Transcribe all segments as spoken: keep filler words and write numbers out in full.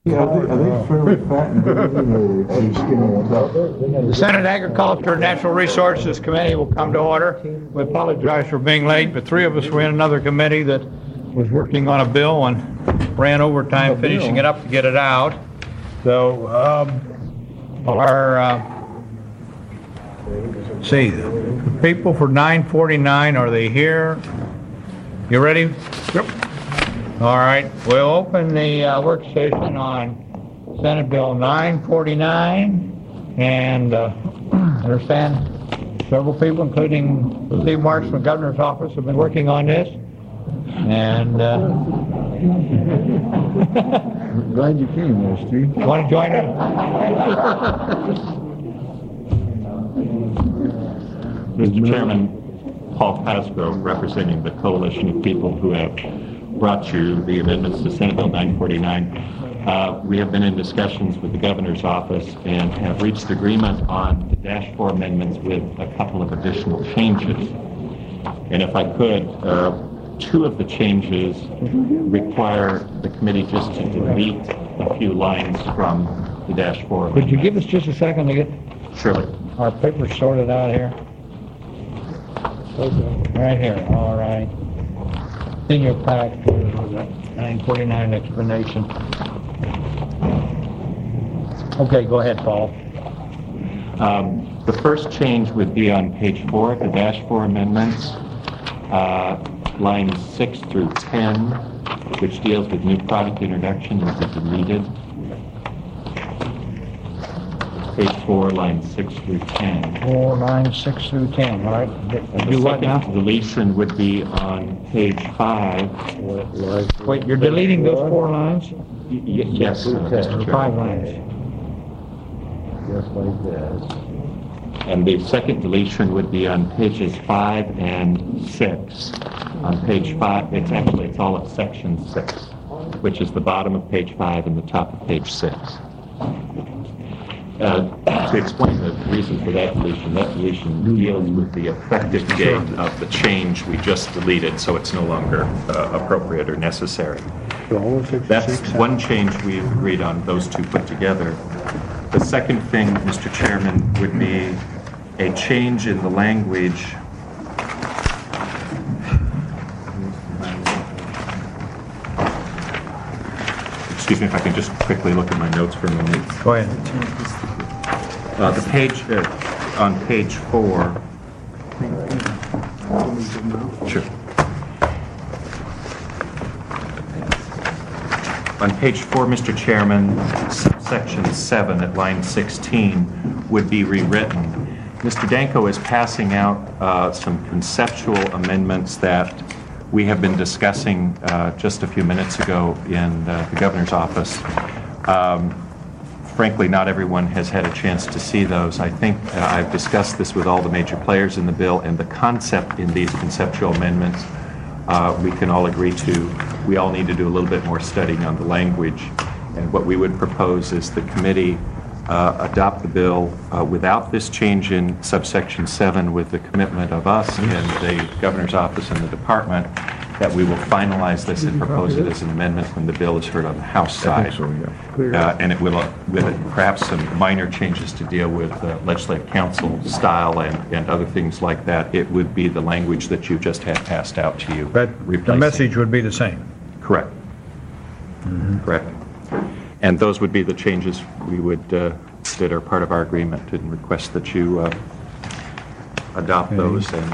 Are they, are they fairly fat and good looking, or are they skinny and tough? The Senate Agriculture and Natural Resources Committee will come to order. We apologize for being late, but three of us were in another committee that was working on a bill and ran overtime finishing it up to get it out. So, um, our, uh, see, the people for nine forty-nine, are they here? You ready? Yep. All right, we'll open the uh, work session on Senate Bill nine forty-nine, and uh, I understand several people, including Steve Marks from the Governor's Office, have been working on this. And uh, I'm glad you came there, Steve. you want to join us? Mister Chairman, Paul Pasgrove, representing the coalition of people who have brought you the amendments to Senate Bill nine forty-nine. Uh, we have been in discussions with the Governor's Office and have reached agreement on the dash four amendments with a couple of additional changes. And if I could, uh, two of the changes require the committee just to delete a few lines from the dash four amendment. Could you give us just a second to get Surely. our papers sorted out here? Right here, all right. In your pack, nine forty-nine explanation. Okay, go ahead, Paul. Um, the first change would be on page four, the dash four amendments, uh, lines six through ten, which deals with new product introduction, would be deleted. Page four, lines six through ten. Four, nine, six through ten, all right? And Do the what now? second deletion would be on page five. Wait, you're deleting those four lines? Y- y- yes, uh, Mister Or Chairman. five lines? Just like this. And the second deletion would be on pages five and six. On page five, it's actually, it's all of section six, which is the bottom of page five and the top of page six. Uh, to explain the reason for that deletion, that deletion deals with the effective date of the change we just deleted, so it's no longer uh, appropriate or necessary. That's one change we agreed on, those two put together. The second thing, Mister Chairman, would be a change in the language. Excuse me if I can just quickly look at my notes for a minute. Go ahead. Uh, the page, uh, on page four. Sure. On page four, Mister Chairman, section seven at line sixteen would be rewritten. Mister Danko is passing out uh, some conceptual amendments that we have been discussing uh, just a few minutes ago in uh, the Governor's Office. Um, frankly, not everyone has had a chance to see those. I think uh, I've discussed this with all the major players in the bill, and the concept in these conceptual amendments uh, we can all agree to. We all need to do a little bit more studying on the language, and what we would propose is the committee uh, adopt the bill uh, without this change in subsection seven, with the commitment of us and the Governor's Office and the Department that we will finalize this and propose it as an amendment when the bill is heard on the House side. So, yeah. Uh, and it will, uh, with it, perhaps some minor changes to deal with uh, legislative council style and, and other things like that. It would be the language that you just had passed out to you. But the replacing. message would be the same. Correct. Mm-hmm. Correct. And those would be the changes we would, uh, that are part of our agreement, and request that you uh, adopt Okay. those. And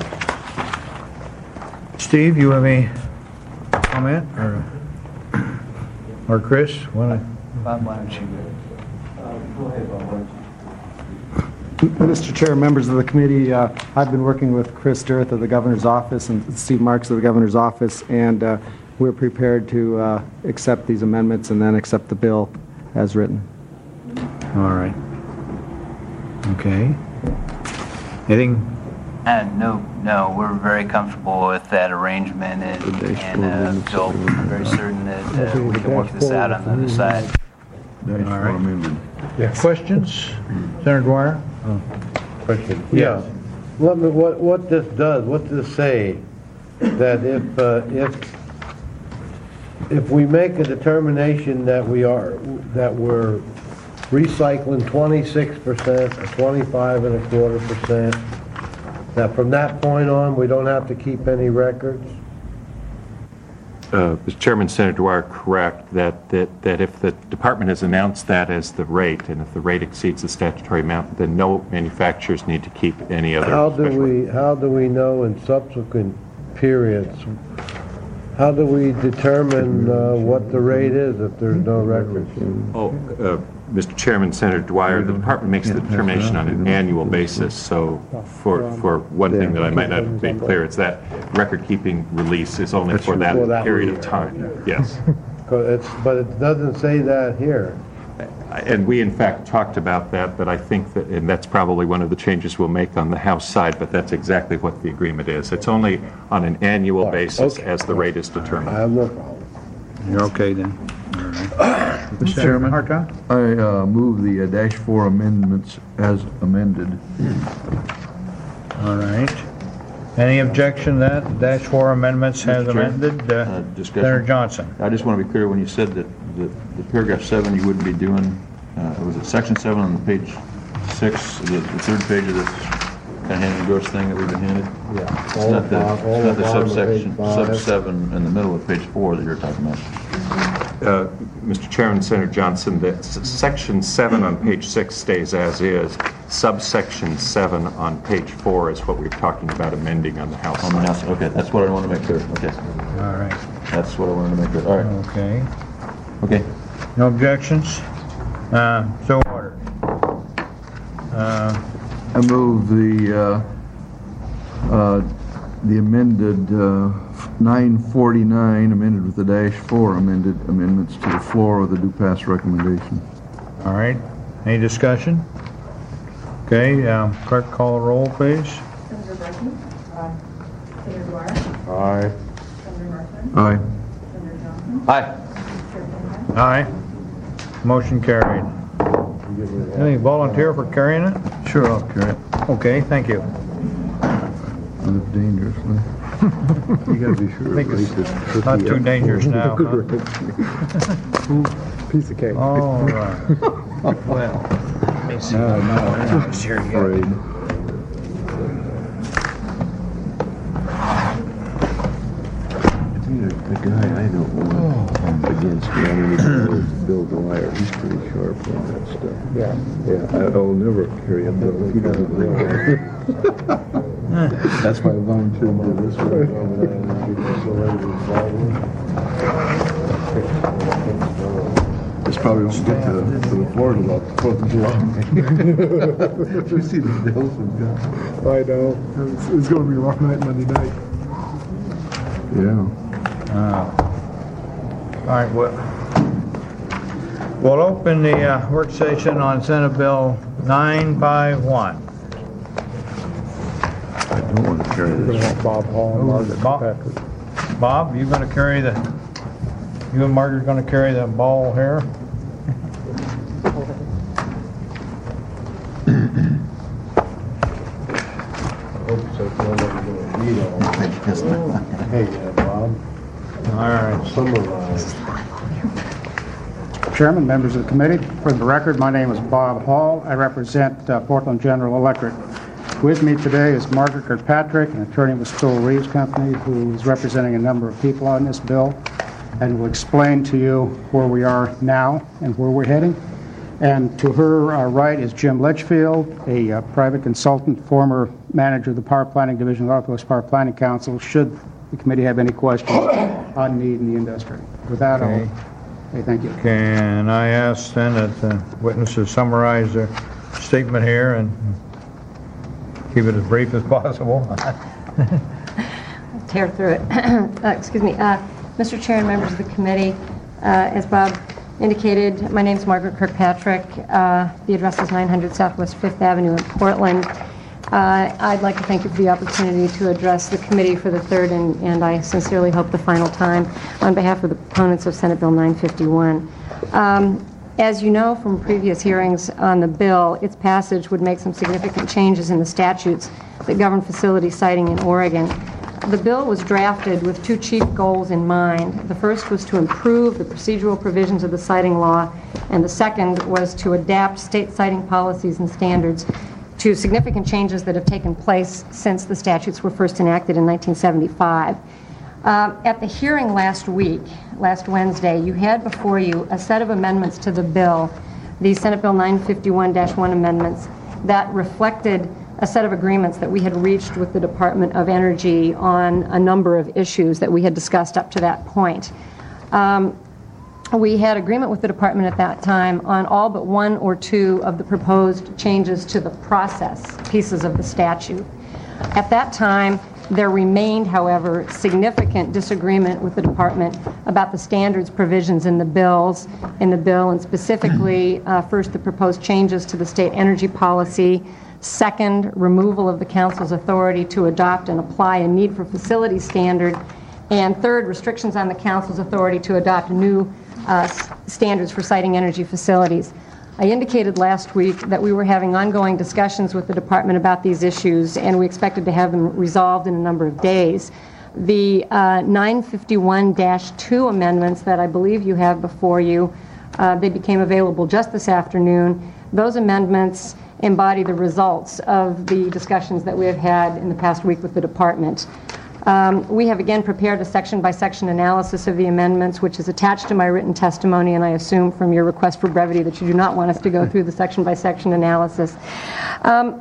Steve, you have any comment? Or, or Chris? Wanna? Bob, why don't you Mister Chair, members of the committee, uh, I've been working with Chris Dirth of the Governor's Office and Steve Marks of the Governor's Office, and uh, we're prepared to uh, accept these amendments and then accept the bill as written. All right. Okay. Anything? Uh, no, no, we're very comfortable with that arrangement and, and uh, feel very certain that uh, we can work this out on the other side. That's All what right. I mean. Questions? Senator Dwyer? Question. Yeah. What, what, what this does, what does this say? That if, uh, if if we make a determination that we are, that we're recycling twenty-six percent or twenty-five and a quarter percent, that from that point on, we don't have to keep any records? Uh, Mister Chairman, Senator Dwyer, correct that, that, that if the department has announced that as the rate, and if the rate exceeds the statutory amount, then no manufacturers need to keep any other. How do special- we, how do we know in subsequent periods, how do we determine uh, what the rate is if there's no records? Oh, uh, Mister Chairman, Senator Dwyer, the department makes the determination on an annual basis, so for, for one thing that I might not have made clear, it's that record-keeping release is only for that For that period year. of time, yes. 'Cause it's, but it doesn't say that here. And we, in fact, talked about that, but I think that, and that's probably one of the changes we'll make on the House side, but that's exactly what the agreement is. It's only on an annual basis okay. as the rate is I determined. have no problem. You're okay then? Mister Chairman, Hartranft? I uh, move the uh, dash four amendments as amended. All right. Any objection to that? Dash four amendments as Mister Chair, amended? Uh, uh, discussion. Senator Johnson? I just want to be clear, when you said that the the paragraph seven, you wouldn't be doing, uh, was it section seven on page six, the the third page of this kind of hand and gross thing that we've been handed? Yeah. It's all not the, about- all it's not the about on subsection, page five. sub seven in the middle of page four that you're talking about. Uh, Mister Chairman, Senator Johnson, that s- section seven on page six stays as is. Subsection seven on page four is what we're talking about amending on the House On the side. house, okay, that's what I want to make clear, okay. All right. That's what I wanted to make clear, all right, Okay. okay. No objections? Uh, So ordered. Uh, I move the, uh, uh, the amended uh, nine forty-nine, amended with the dash four amended amendments to the floor with a do pass recommendation. All right. Any discussion? Okay, um, clerk call the roll, please. Senator Bradley? Aye. Senator Dwyer? Aye. Senator Martin? Aye. Senator Johnson? Aye. Chair Greenhouse? Aye. Motion carried. Any volunteer for carrying it? Sure, I'll carry it. Okay, thank you. I live dangerously. You gotta be sure. I think it's not too dangerous now, huh? Piece of cake. All right. Well, let me see. No, no, I'm Here you go. afraid. The guy I don't want against me, I mean, is Bill Dwyer, he's pretty sharp on that stuff. Yeah. Yeah, I'll never carry a bill if he doesn't bring it. That's why I volunteered to do this one. This probably won't get to the, to the floor till about Fourth of July. You see the bills we've got. I know. It's, it's gonna be a rough night Monday night. Yeah. All right, well, we'll open the uh, work session on Senate Bill nine five one. I don't want to carry this. Bob Hall and Margaret Bob, Patrick. Bob, you gonna carry the, you and Margaret gonna carry the ball here? Hey, uh, Bob, All right. summarize. Chairman, members of the committee, for the record, my name is Bob Hall. I represent uh, Portland General Electric. With me today is Margaret Kirkpatrick, an attorney with Stoll Reeves Company, who is representing a number of people on this bill, and will explain to you where we are now and where we're heading. And to her uh, right is Jim Litchfield, a uh, private consultant, former manager of the Power Planning Division of the Northwest Power Planning Council, should the committee have any questions on need in the industry. With that, I'll Okay. say thank you. Can I ask then that the witnesses summarize their statement here and keep it as brief as possible? Tear through it. Uh, Excuse me. Uh, Mister Chair and members of the committee, uh, as Bob indicated, my name is Margaret Kirkpatrick. Uh, The address is nine hundred Southwest Fifth Avenue in Portland. Uh, I'd like to thank you for the opportunity to address the committee for the third and, and I sincerely hope the final time on behalf of the proponents of Senate Bill nine fifty-one. Um, As you know from previous hearings on the bill, its passage would make some significant changes in the statutes that govern facility siting in Oregon. the bill was drafted with two chief goals in mind. The first was to improve the procedural provisions of the siting law, and the second was to adapt state siting policies and standards to significant changes that have taken place since the statutes were first enacted in nineteen seventy-five. Uh, at the hearing last week, last Wednesday, you had before you a set of amendments to the bill, the Senate Bill nine fifty-one dash one amendments, that reflected a set of agreements that we had reached with the Department of Energy on a number of issues that we had discussed up to that point. Um, we had agreement with the department at that time on all but one or two of the proposed changes to the process pieces of the statute. At that time, there remained, however, significant disagreement with the department about the standards provisions in the bills, in the bill, and specifically, uh, first, the proposed changes to the state energy policy. Second, removal of the council's authority to adopt and apply a need for facility standard. And third, restrictions on the council's authority to adopt new uh, s- standards for siting energy facilities. I indicated last week that we were having ongoing discussions with the department about these issues, and we expected to have them resolved in a number of days. The uh, nine fifty-one dash two amendments that I believe you have before you, uh, they became available just this afternoon. Those amendments embody the results of the discussions that we have had in the past week with the department. Um, we have again prepared a section-by-section analysis of the amendments, which is attached to my written testimony, and I assume from your request for brevity that you do not want us to go through the section-by-section analysis. Um,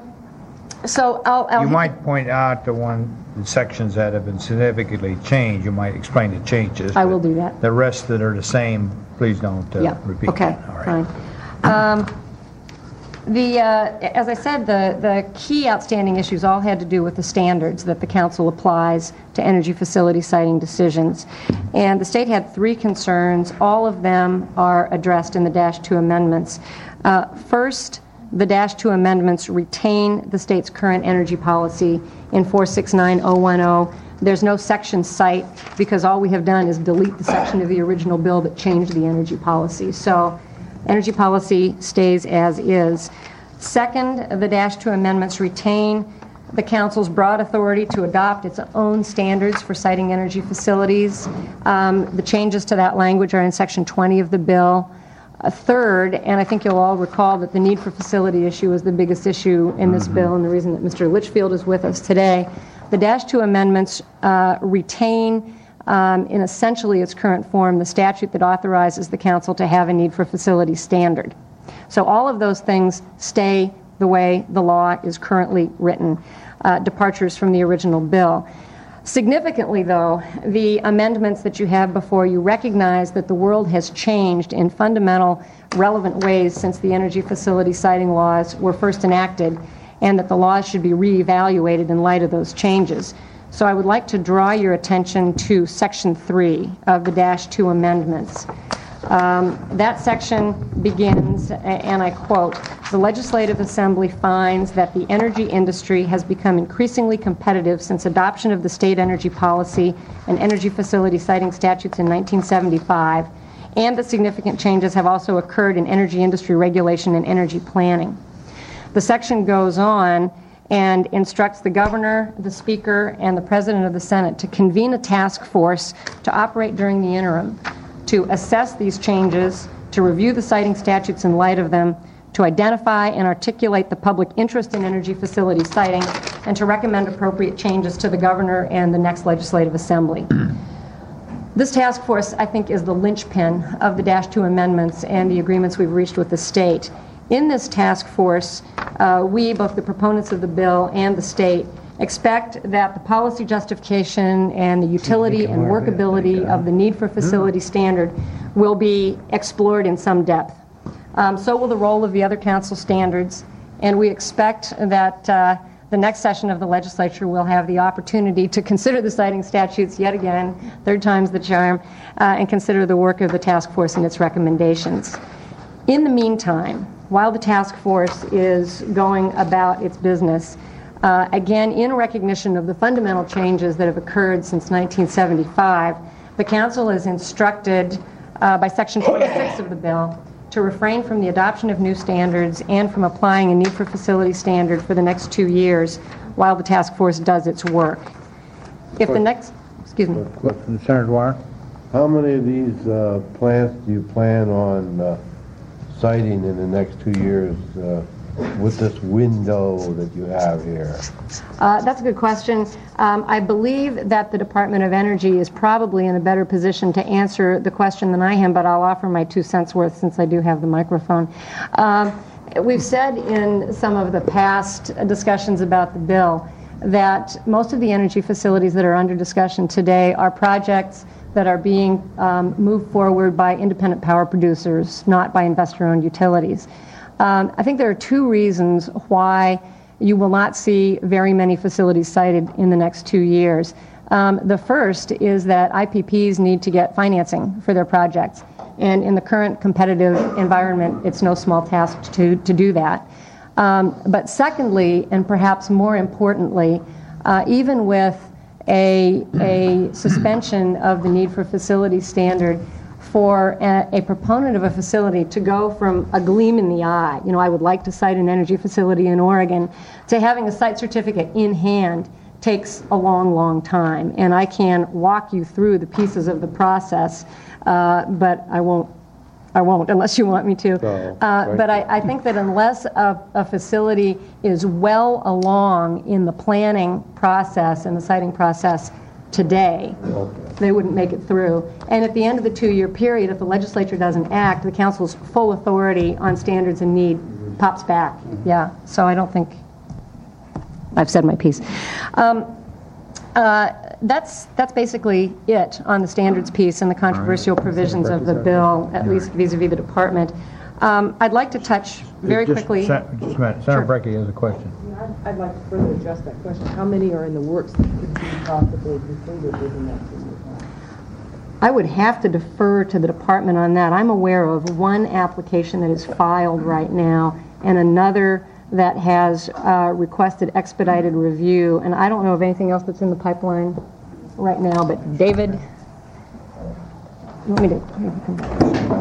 so I'll, I'll You might point out the one the sections that have been significantly changed. You might explain the changes. I will do that. The rest that are the same, please don't uh, Yeah. repeat. Okay. All right. Fine. Um, The, uh, as I said, the, the key outstanding issues all had to do with the standards that the council applies to energy facility siting decisions. And the state had three concerns. All of them are addressed in the Dash two amendments. Uh, first, the Dash two amendments retain the state's current energy policy in four six nine oh one oh. There's no section cite because all we have done is delete the section of the original bill that changed the energy policy. So energy policy stays as is. Second, the Dash two amendments retain the council's broad authority to adopt its own standards for siting energy facilities. Um, the changes to that language are in section twenty of the bill. A third, and I think you'll all recall that the need for facility issue is the biggest issue in this bill, and the reason that Mister Litchfield is with us today. The Dash two amendments uh, retain Um, in essentially its current form, the statute that authorizes the council to have a need for facility standard. So all of those things stay the way the law is currently written, uh, departures from the original bill. Significantly, though, the amendments that you have before you recognize that the world has changed in fundamental, relevant ways since the energy facility siting laws were first enacted, and that the laws should be reevaluated in light of those changes. So I would like to draw your attention to Section three of the Dash two amendments. Um, that section begins, and I quote, "The Legislative Assembly finds that the energy industry has become increasingly competitive since adoption of the state energy policy and energy facility siting statutes in nineteen seventy-five, and that significant changes have also occurred in energy industry regulation and energy planning." The section goes on and instructs the governor, the speaker, and the president of the Senate to convene a task force to operate during the interim, to assess these changes, to review the siting statutes in light of them, to identify and articulate the public interest in energy facility siting, and to recommend appropriate changes to the governor and the next legislative assembly. This task force, I think, is the linchpin of the Dash two amendments and the agreements we've reached with the state. In this task force, uh, we, both the proponents of the bill and the state, expect that the policy justification and the utility and workability of the need for facility standard will be explored in some depth. Um, so will the role of the other council standards, and we expect that uh, the next session of the legislature will have the opportunity to consider the siting statutes yet again, third time's the charm, uh, and consider the work of the task force and its recommendations. In the meantime, while the task force is going about its business, uh, again, in recognition of the fundamental changes that have occurred since nineteen seventy-five, the council is instructed uh, by section twenty-six of the bill to refrain from the adoption of new standards and from applying a need for facility standard for the next two years while the task force does its work. If the next, excuse me, Question, Senator Dwyer? How many of these uh, plants do you plan on uh, siting in the next two years uh, with this window that you have here? Uh, that's a good question. Um, I believe that the Department of Energy is probably in a better position to answer the question than I am, but I'll offer my two cents worth since I do have the microphone. Um, we've said in some of the past discussions about the bill that most of the energy facilities that are under discussion today are projects that are being um, moved forward by independent power producers, not by investor-owned utilities. Um, I think there are two reasons why you will not see very many facilities sited in the next two years. Um, the first is that I P Ps need to get financing for their projects. And in the current competitive environment, it's no small task to, to do that. Um, but secondly, and perhaps more importantly, uh, even with a, a suspension of the need for facility standard, for a, a proponent of a facility to go from a gleam in the eye, you know, I would like to site an energy facility in Oregon, to having a site certificate in hand takes a long, long time. And I can walk you through the pieces of the process, uh, but I won't I won't unless you want me to. No, uh, but I, I think that unless a, a facility is well along in the planning process and the siting process today, Okay. they wouldn't make it through. And at the end of the two-year period, if the legislature doesn't act, the council's full authority on standards and need pops back. Yeah, so I don't think I've said my piece. Um, uh, that's that's basically it on the standards piece and the controversial provisions of the bill, at least vis-a-vis the department. Um, I'd like to touch very Just- quickly. Just a minute. Senator Sure. Brecky has a question. I'd, I'd like to further address that question. How many are in the works that could be possibly completed within that fiscal time? I would have to defer to the department on that. I'm aware of one application that is filed right now and another that has uh, requested expedited review, and I don't know of anything else that's in the pipeline right now, but David, you want me to? maybe come back?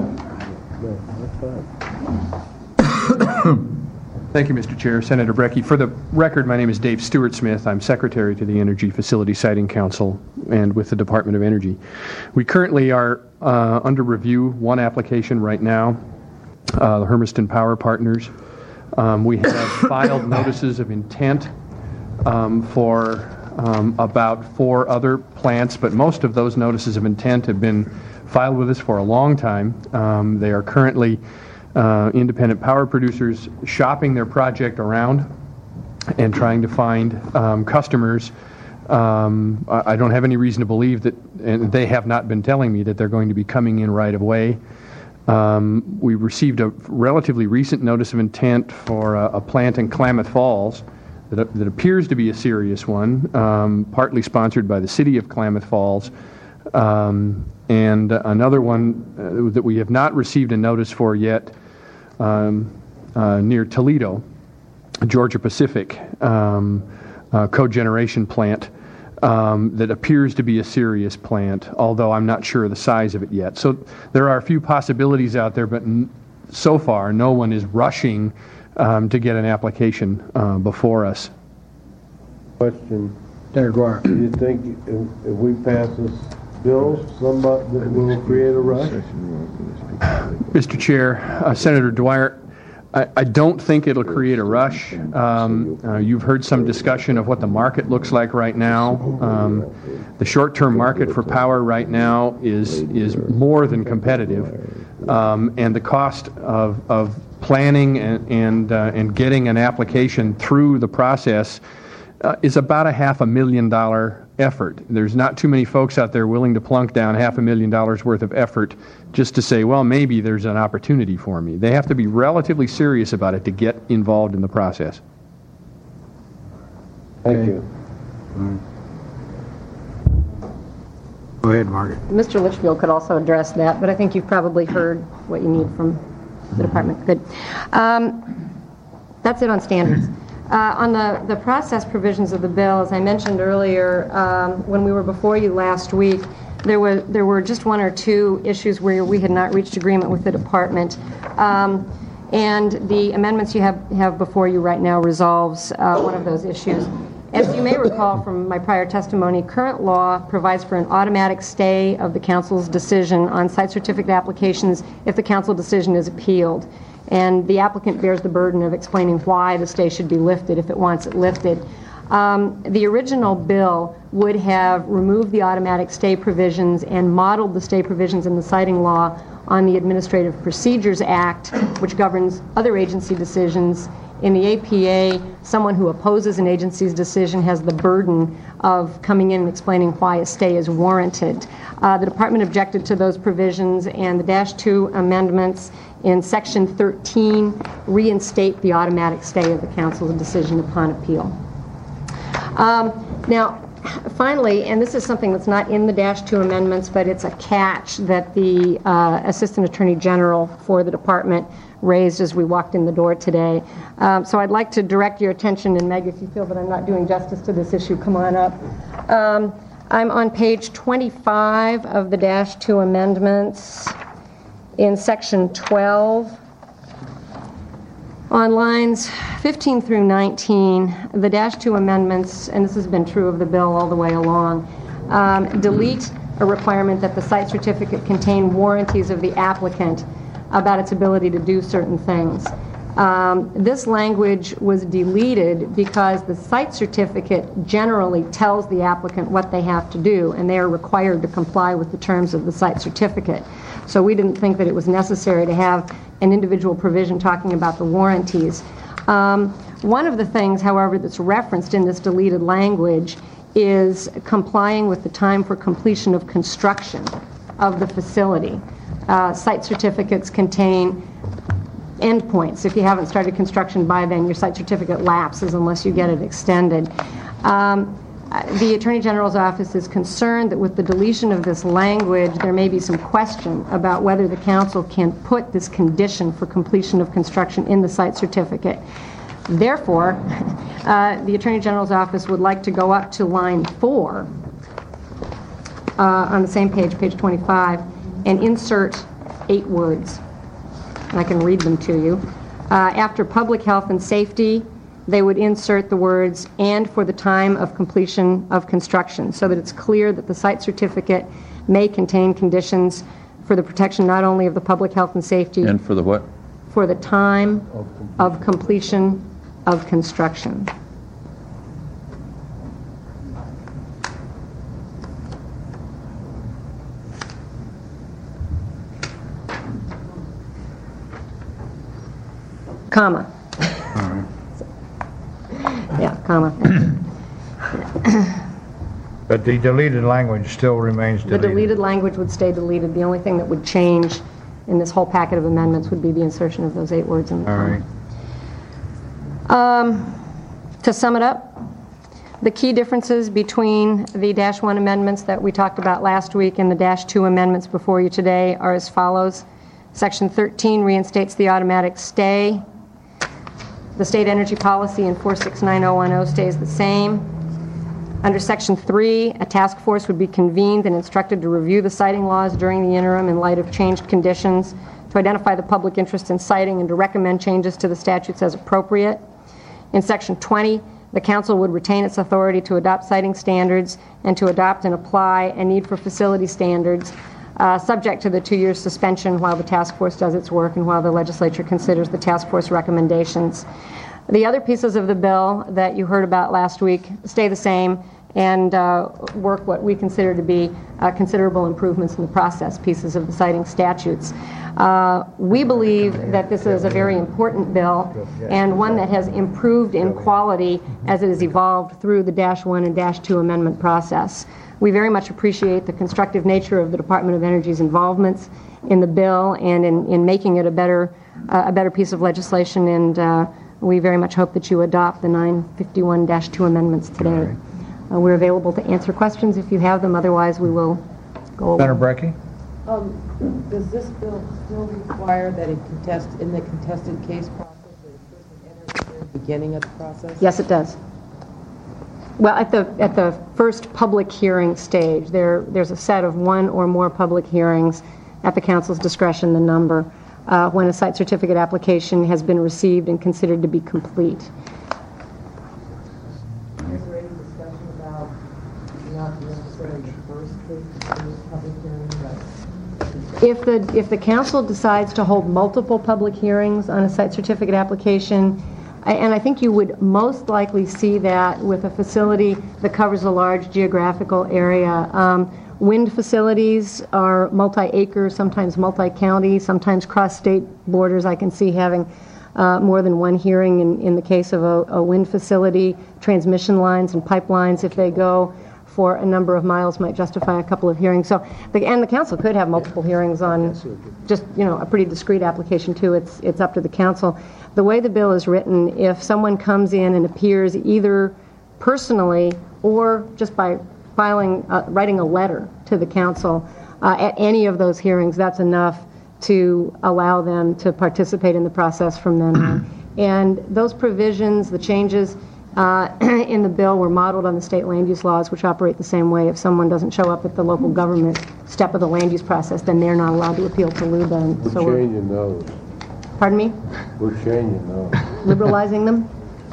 Thank you, Mister Chair. Senator Brecky. For the record, my name is Dave Stewart Smith. I'm Secretary to the Energy Facility Siting Council and with the Department of Energy. We currently are uh, under review one application right now, uh, the Hermiston Power Partners. Um, we have filed notices of intent um, for um, about four other plants, but most of those notices of intent have been filed with us for a long time. Um, they are currently uh, independent power producers shopping their project around and trying to find um, customers. Um, I, I don't have any reason to believe that, and they have not been telling me that they're going to be coming in right away. Um, we received a relatively recent notice of intent for a, a plant in Klamath Falls that, that appears to be a serious one, um, partly sponsored by the city of Klamath Falls, um, and another one uh, that we have not received a notice for yet um, uh, near Toledo, Georgia Pacific um, uh, cogeneration plant. Um, that appears to be a serious plant, although I'm not sure of the size of it yet. So there are a few possibilities out there, but n- so far no one is rushing um, to get an application uh, before us. Question, Senator Dwyer. do you think if, if we pass this bill, somebody that will create a rush? Mister Chair, uh, Senator Dwyer, I, I don't think it'll create a rush. Um, uh, you've heard some discussion of what the market looks like right now. Um, the short-term market for power right now is is more than competitive, um, and the cost of of planning and and, uh, and getting an application through the process uh, is about a half a million dollar effort. There's not too many folks out there willing to plunk down half a million dollars worth of effort just to say, well, maybe there's an opportunity for me. They have to be relatively serious about it to get involved in the process. Thank you. Go ahead, Margaret. Mister Litchfield could also address that, but I think you've probably heard what you need from the department. Good. Um, that's it on standards. Uh, on the, the process provisions of the bill, as I mentioned earlier, um, when we were before you last week, there were there were just one or two issues where we had not reached agreement with the department. Um, and the amendments you have, have before you right now resolves uh, one of those issues. As you may recall from my prior testimony, current law provides for an automatic stay of the council's decision on site certificate applications if the council decision is appealed. And the applicant bears the burden of explaining why the stay should be lifted if it wants it lifted. Um, the original bill would have removed the automatic stay provisions and modeled the stay provisions in the citing law on the Administrative Procedures Act, which governs other agency decisions. In the A P A, someone who opposes an agency's decision has the burden of coming in and explaining why a stay is warranted. Uh, the department objected to those provisions, and the Dash two amendments in Section thirteen reinstate the automatic stay of the council's decision upon appeal. Um, now, finally, and this is something that's not in the Dash two amendments, but it's a catch that the uh, Assistant Attorney General for the department raised as we walked in the door today. Um, so I'd like to direct your attention, and Meg, if you feel that I'm not doing justice to this issue, come on up. Um, I'm on page twenty-five of the Dash two amendments in Section twelve. On lines fifteen through nineteen, the Dash two amendments, and this has been true of the bill all the way along, um, delete a requirement that the site certificate contain warranties of the applicant about its ability to do certain things. Um, this language was deleted because the site certificate generally tells the applicant what they have to do, and they are required to comply with the terms of the site certificate. So we didn't think that it was necessary to have an individual provision talking about the warranties. Um, one of the things, however, that's referenced in this deleted language is complying with the time for completion of construction of the facility. Uh, site certificates contain endpoints. If you haven't started construction by then, your site certificate lapses unless you get it extended. Um, the Attorney General's office is concerned that with the deletion of this language, there may be some question about whether the council can put this condition for completion of construction in the site certificate. Therefore, uh, the Attorney General's office would like to go up to line four uh, on the same page, page twenty-five, and insert eight words. And I can read them to you. Uh, after public health and safety, they would insert the words, and for the time of completion of construction, so that it's clear that the site certificate may contain conditions for the protection not only of the public health and safety, And for the what? for the time of completion of construction. Comma. Yeah, comma. But the deleted language still remains The deleted. deleted language would stay deleted. The only thing that would change in this whole packet of amendments would be the insertion of those eight words in the All comma. right. Um, to sum it up, the key differences between the Dash one amendments that we talked about last week and the Dash two amendments before you today are as follows. Section thirteen reinstates the automatic stay. The state energy policy in four six nine oh one oh stays the same. Under Section three, a task force would be convened and instructed to review the siting laws during the interim in light of changed conditions, to identify the public interest in siting, and to recommend changes to the statutes as appropriate. In Section twenty, the council would retain its authority to adopt siting standards and to adopt and apply a need for facility standards, uh, subject to the two-year suspension while the task force does its work and while the legislature considers the task force recommendations. The other pieces of the bill that you heard about last week stay the same and uh, work what we consider to be uh, considerable improvements in the process pieces of the citing statutes. Uh, we believe that this is a very important bill and one that has improved in quality as it has evolved through the Dash one and Dash two amendment process. We very much appreciate the constructive nature of the Department of Energy's involvements in the bill and in, in making it a better, uh, a better piece of legislation, and uh, we very much hope that you adopt the nine fifty-one dash two amendments today. Uh, we're available to answer questions if you have them. Otherwise, we will go Senator over. Brecky? Um, does this bill still require that in contest, in the contested case process, that a person enter at the very beginning of the process? Yes, it does. Well, at the at the first public hearing stage, there there's a set of one or more public hearings at the council's discretion, the number, uh, when a site certificate application has been received and considered to be complete. Is there any If the, if the council decides to hold multiple public hearings on a site certificate application, I- and I think you would most likely see that with a facility that covers a large geographical area. Um, Wind facilities are multi-acre, sometimes multi-county, sometimes cross-state borders. I can see having uh, more than one hearing in, in the case of a, a wind facility. Transmission lines and pipelines, if they go for a number of miles, might justify a couple of hearings. So, the, and the council could have multiple hearings on just, you know, a pretty discrete application too. It's, it's up to the council. The way the bill is written, if someone comes in and appears either personally or just by filing, uh, writing a letter to the council uh, at any of those hearings, that's enough to allow them to participate in the process from then on. And those provisions, the changes uh, in the bill were modeled on the state land use laws, which operate the same way. If someone doesn't show up at the local government step of the land use process, then they're not allowed to appeal to L U B A. And We're so changing those. Pardon me? We're changing those. Liberalizing them?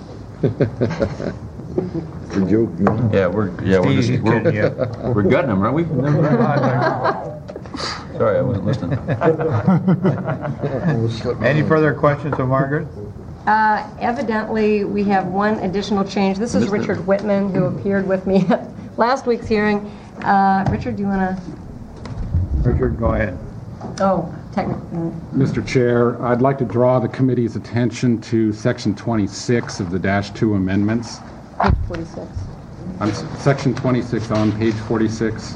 The joke, Yeah, we're, yeah, we're just, Steve, we're, can you- we're gutting them, aren't we? Sorry, I wasn't listening. Any further questions of Margaret? Uh, Evidently, we have one additional change. This is Missed it. Richard Whitman, who appeared with me at last week's hearing. Uh, Richard, do you want to? Richard, go ahead. Oh, technically. Mister Chair, I'd like to draw the committee's attention to Section twenty-six of the Dash two amendments. Page forty-six. I'm s- Section twenty-six on page forty-six.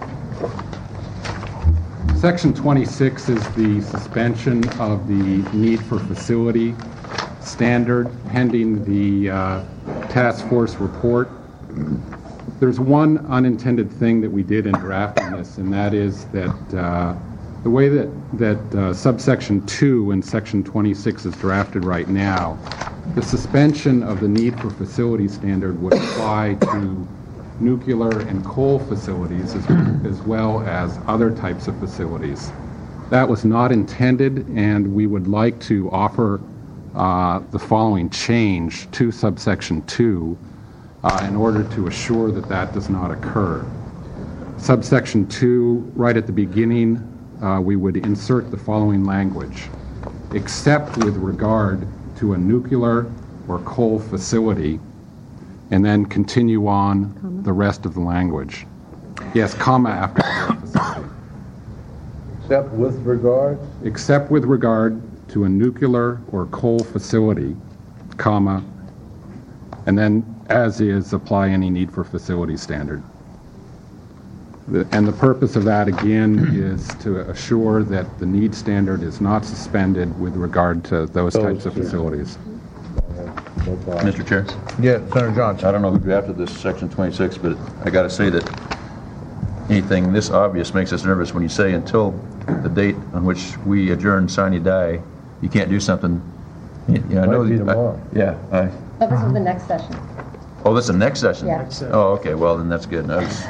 Section twenty-six is the suspension of the need for facility standard pending the uh, task force report. There's one unintended thing that we did in drafting this, and that is that uh, the way that, that uh, subsection two in section twenty-six is drafted right now, the suspension of the need for facility standard would apply to nuclear and coal facilities as, as well as other types of facilities. That was not intended, and we would like to offer uh, the following change to subsection two uh, in order to assure that that does not occur. Subsection two, right at the beginning, uh, we would insert the following language: except with regard to a nuclear or coal facility, and then continue on comma. The rest of the language. Yes, comma after the word facility. Except with regard? Except with regard to a nuclear or coal facility, comma, and then as is, apply any need for facility standard. The- And the purpose of that, again, is to assure that the need standard is not suspended with regard to those types of facilities. Mister Chair? Yeah, Senator Johnson. I don't know who drafted this section twenty-six, but I got to say that anything this obvious makes us nervous when you say until the date on which we adjourn, sine die, you can't do something. You know, I know Might be that- I- tomorrow. Yeah. I- Oh, this is the next session. Oh, that's the next session? Yeah. Oh, okay, well, then that's good. I was-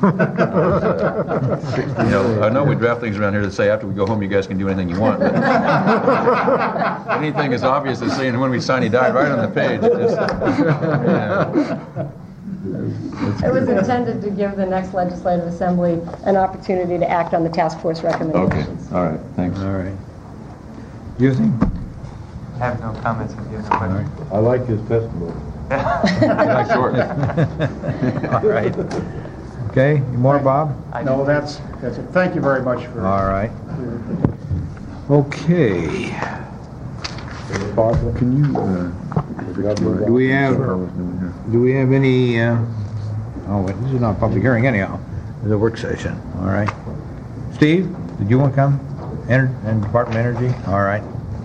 You know, I know we draft things around here that say after we go home, you guys can do anything you want. but Anything as obvious as saying when we sine die right on the page, it just, yeah. It was intended to give the next legislative assembly an opportunity to act on the task force Okay, recommendations. all right, thanks. All right. Using? I have no comments if you have no questions. I like his testimony. Short. All right. Okay, more, Bob? No, that's, that's it. Thank you very much for... All right. Okay. Can you, uh, Do we have, do we have any, uh, oh, wait, this is not a public hearing anyhow. It's a work session, all right. Steve, did you want to come? Ener- and Department of Energy? All right.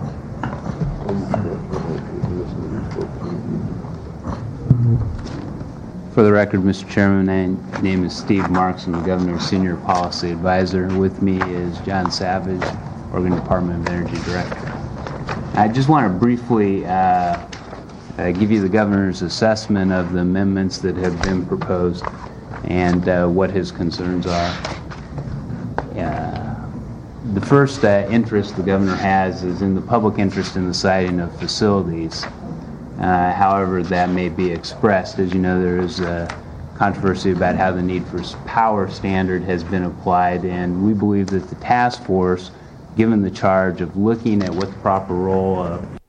For the record, Mister Chairman, my name is Steve Marks. I'm the Governor's Senior Policy Advisor. With me is John Savage, Oregon Department of Energy Director. I just want to briefly uh, uh, give you the Governor's assessment of the amendments that have been proposed and uh, what his concerns are. Uh, the first uh, interest the Governor has is in the public interest in the siting of facilities. Uh, however that may be expressed. As you know, there is a controversy about how the need for power standard has been applied, and we believe that the task force, given the charge of looking at what the proper role of